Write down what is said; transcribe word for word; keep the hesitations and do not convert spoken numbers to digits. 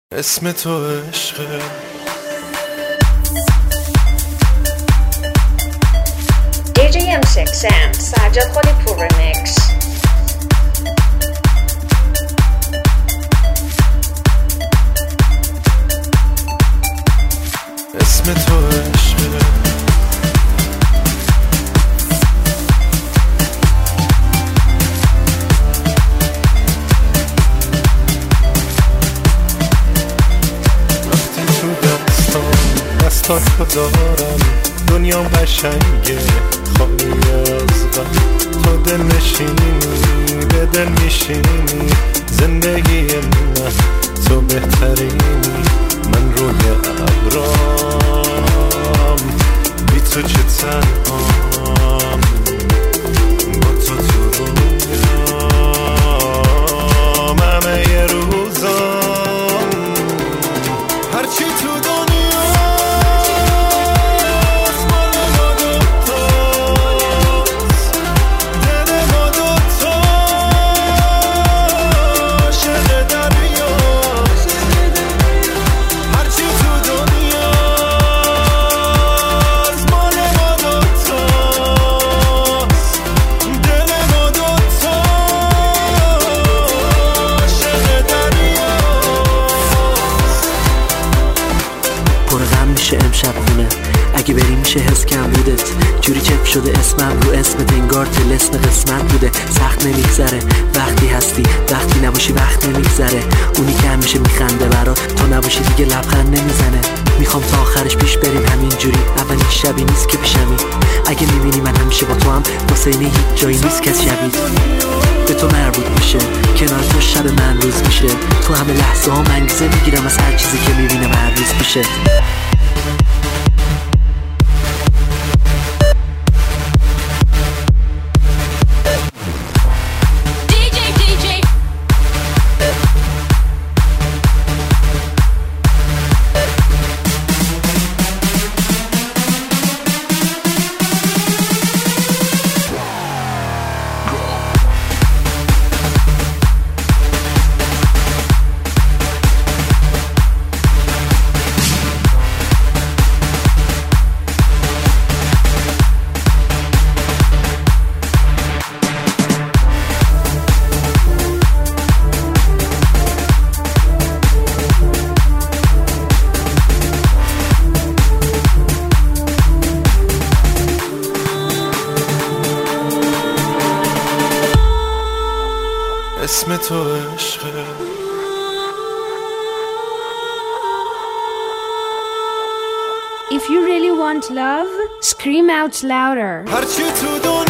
اسم تو عشقه. دی جی ام سیکس and سجاد خالی پور ریمیکس. اسم تو عشقه. دستاتو دارم دنیا قشنگه خالی از غم، تو دل نشینی به دل میشینی، زندگی من تو بهترینی، من روی ابرام بی تو چه تنهام، با تو تو رویام همه ی روزام، هرچی تو امشب خونه اگه بریم میشه حس کم بودت، جوری چپ شده اسمم رو اسمت، انگار طلسم قسمت بوده. سخت نمیگذره وقتی هستی، وقتی نباشی وقت نمیگذره. اونی که همیشه میخنده برات تو نباشی دیگه لبخند نمیزنه. میخوام تا آخرش پیش بریم همینجوری، اولین شبی نیست که پیشمی. اگه میبینی من همیشه با تو هم، واسه اینه هیچ جایی نیست که شبید به تو مربوط میشه. کنار تو شب من روز میشه، تو همه لحظه ها انگیزه میگیرم از هر چیزی که میبینم هر روز میشه. اسم تو عشقه. If you really want love, scream out louder. هرچی تو دنیا